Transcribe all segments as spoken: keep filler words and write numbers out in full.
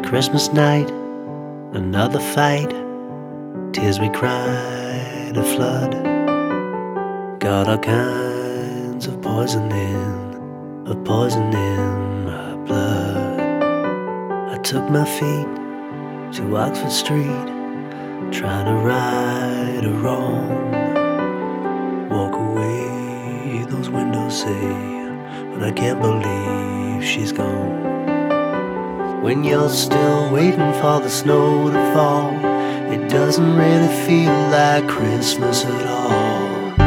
Christmas night, another fight. Tears we cried, a flood. Got all kinds of poison in, of poison in my blood. I took my feet to Oxford Street, trying to right a wrong. Walk away, those windows say, but I can't believe she's gone. When you're still waiting for the snow to fall, it doesn't really feel like Christmas at all.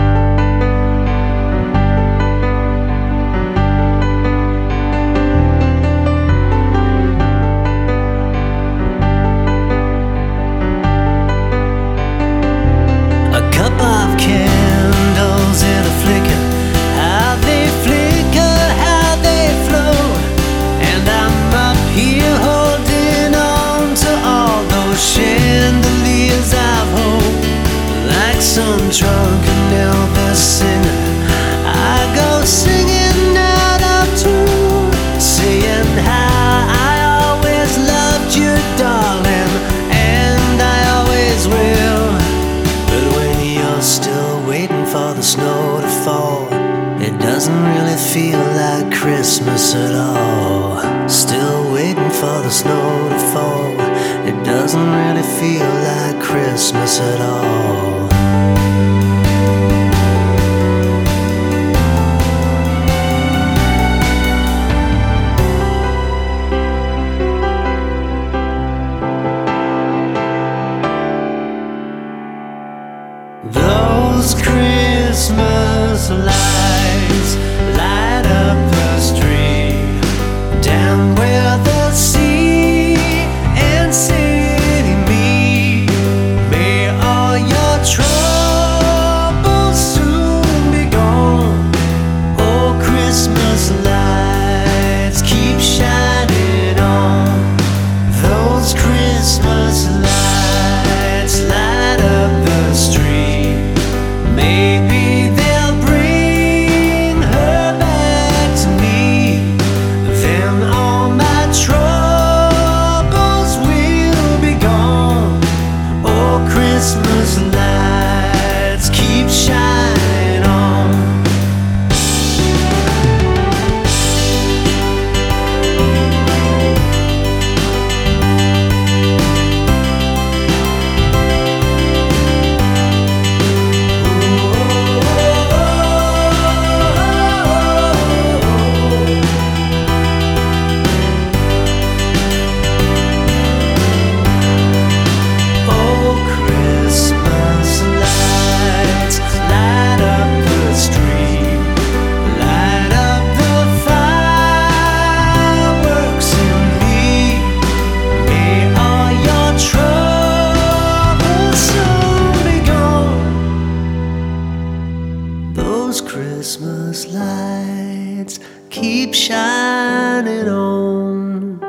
A couple of candles in a flicker, how they flicker, how they flow. And I'm up here holding on to all those chandeliers I've hoped. Like some drunken Elvis singer, I go singing out of tune, saying how I always loved you, darling, and I always will. But when you're still waiting for the snow to fall, it doesn't really feel like Christmas at all. Still waiting for the snow to fall, it doesn't really feel like Christmas at all. Those Christmas lights light up the street, down where the sea and city meet. May all your troubles soon be gone. Oh, Christmas lights keep shining on. Those Christmas lights light up the street. Maybe they'll bring her back to me. Then all my troubles will be gone. Oh, Christmas lights keep shining on. Those Christmas lights keep shining on.